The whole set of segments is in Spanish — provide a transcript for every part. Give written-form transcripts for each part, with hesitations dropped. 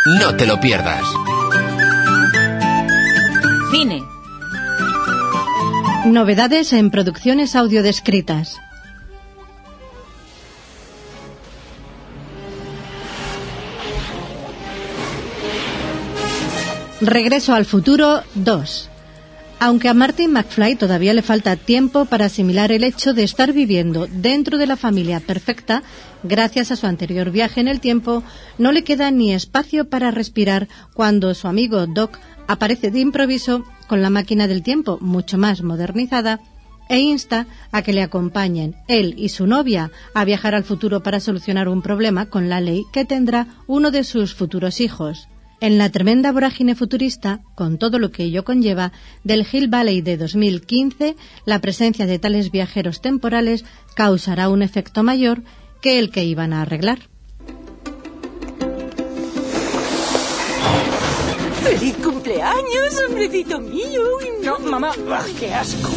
No te lo pierdas. Cine. Novedades en producciones audiodescritas. Regreso al futuro 2. Aunque a Marty McFly todavía le falta tiempo para asimilar el hecho de estar viviendo dentro de la familia perfecta, gracias a su anterior viaje en el tiempo, no le queda ni espacio para respirar cuando su amigo Doc aparece de improviso con la máquina del tiempo mucho más modernizada e insta a que le acompañen él y su novia a viajar al futuro para solucionar un problema con la ley que tendrá uno de sus futuros hijos. En la tremenda vorágine futurista, con todo lo que ello conlleva, del Hill Valley de 2015, la presencia de tales viajeros temporales causará un efecto mayor que el que iban a arreglar. ¡Feliz cumpleaños, hombrecito mío! No, mamá, ¡qué asco!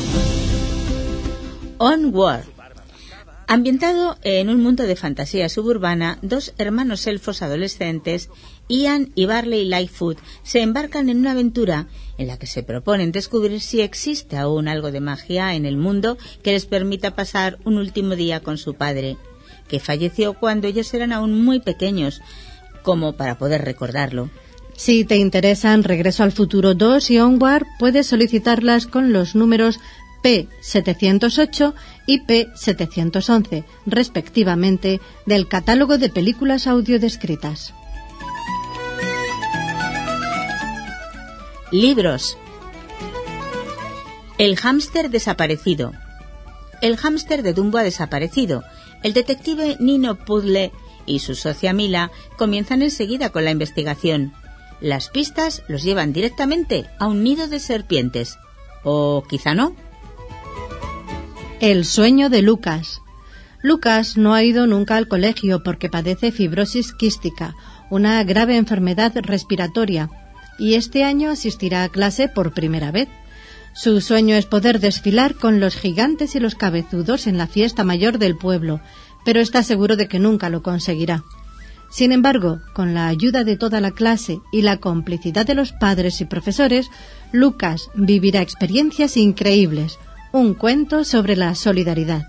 Onward. Ambientado en un mundo de fantasía suburbana, dos hermanos elfos adolescentes, Ian y Barley Lightfoot, se embarcan en una aventura en la que se proponen descubrir si existe aún algo de magia en el mundo que les permita pasar un último día con su padre, que falleció cuando ellos eran aún muy pequeños, como para poder recordarlo. Si te interesan Regreso al Futuro 2 y Onward, puedes solicitarlas con los números P708 y P711, respectivamente, del catálogo de películas audiodescritas. Libros. El hámster desaparecido. El hámster de Dumbo ha desaparecido. El detective Nino Puzzle y su socia Mila comienzan enseguida con la investigación. Las pistas los llevan directamente a un nido de serpientes. O quizá no. El sueño de Lucas. Lucas no ha ido nunca al colegio porque padece fibrosis quística, una grave enfermedad respiratoria, y este año asistirá a clase por primera vez. Su sueño es poder desfilar con los gigantes y los cabezudos en la fiesta mayor del pueblo, pero está seguro de que nunca lo conseguirá. Sin embargo, con la ayuda de toda la clase y la complicidad de los padres y profesores, Lucas vivirá experiencias increíbles. Un cuento sobre la solidaridad.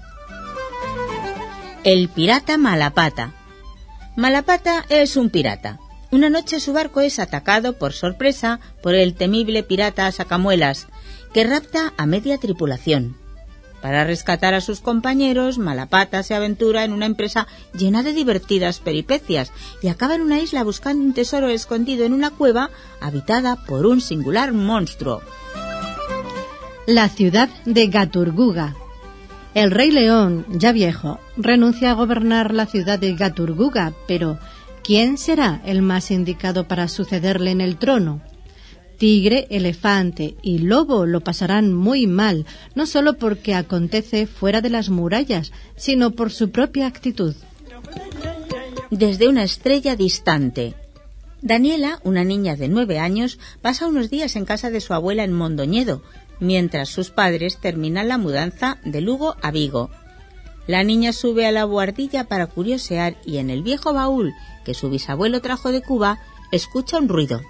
El pirata Malapata. Malapata es un pirata. Una noche su barco es atacado por sorpresa por el temible pirata Sacamuelas, que rapta a media tripulación. Para rescatar a sus compañeros, Malapata se aventura en una empresa llena de divertidas peripecias y acaba en una isla buscando un tesoro escondido en una cueva habitada por un singular monstruo. La ciudad de Gaturguga. El rey león, ya viejo, renuncia a gobernar la ciudad de Gaturguga, pero ¿quién será el más indicado para sucederle en el trono? Tigre, elefante y lobo lo pasarán muy mal, no solo porque acontece fuera de las murallas, sino por su propia actitud. Desde una estrella distante. Daniela, una niña de 9 años, pasa unos días en casa de su abuela en Mondoñedo, mientras sus padres terminan la mudanza de Lugo a Vigo. La niña sube a la bohardilla para curiosear y en el viejo baúl que su bisabuelo trajo de Cuba, escucha un ruido.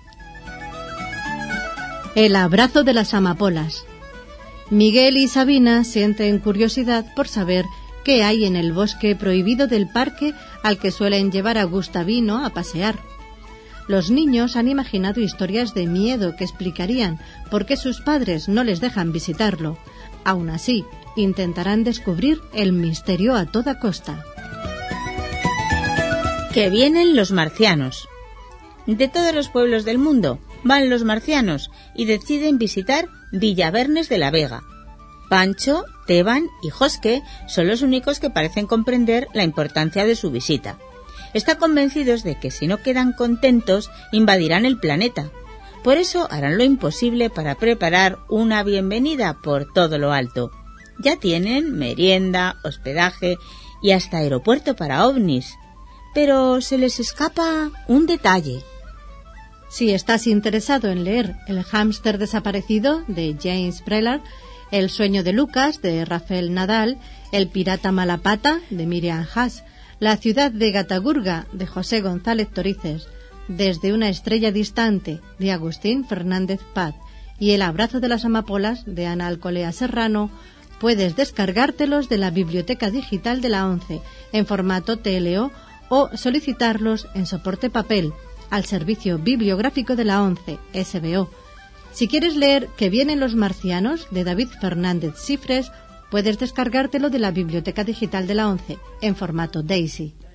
El abrazo de las amapolas. Miguel y Sabina sienten curiosidad por saber qué hay en el bosque prohibido del parque al que suelen llevar a Gustavino a pasear. Los niños han imaginado historias de miedo que explicarían por qué sus padres no les dejan visitarlo. Aún así, intentarán descubrir el misterio a toda costa. Que vienen los marcianos. De todos los pueblos del mundo van los marcianos y deciden visitar Villavernes de la Vega. Pancho, Teban y Josque son los únicos que parecen comprender la importancia de su visita. Están convencidos de que si no quedan contentos, invadirán el planeta. Por eso harán lo imposible para preparar una bienvenida por todo lo alto. Ya tienen merienda, hospedaje y hasta aeropuerto para ovnis. Pero se les escapa un detalle. Si estás interesado en leer El hámster desaparecido, de James Prellar, El sueño de Lucas, de Rafael Nadal, El pirata Malapata, de Miriam Haas, La ciudad de Gatagurga, de José González Torices, Desde una estrella distante, de Agustín Fernández Paz, y El abrazo de las amapolas, de Ana Alcolea Serrano, puedes descargártelos de la Biblioteca Digital de la ONCE en formato TLO o solicitarlos en soporte papel al Servicio Bibliográfico de la ONCE, SBO. Si quieres leer Que vienen los marcianos, de David Fernández Cifres, puedes descargártelo de la Biblioteca Digital de la ONCE en formato DAISY.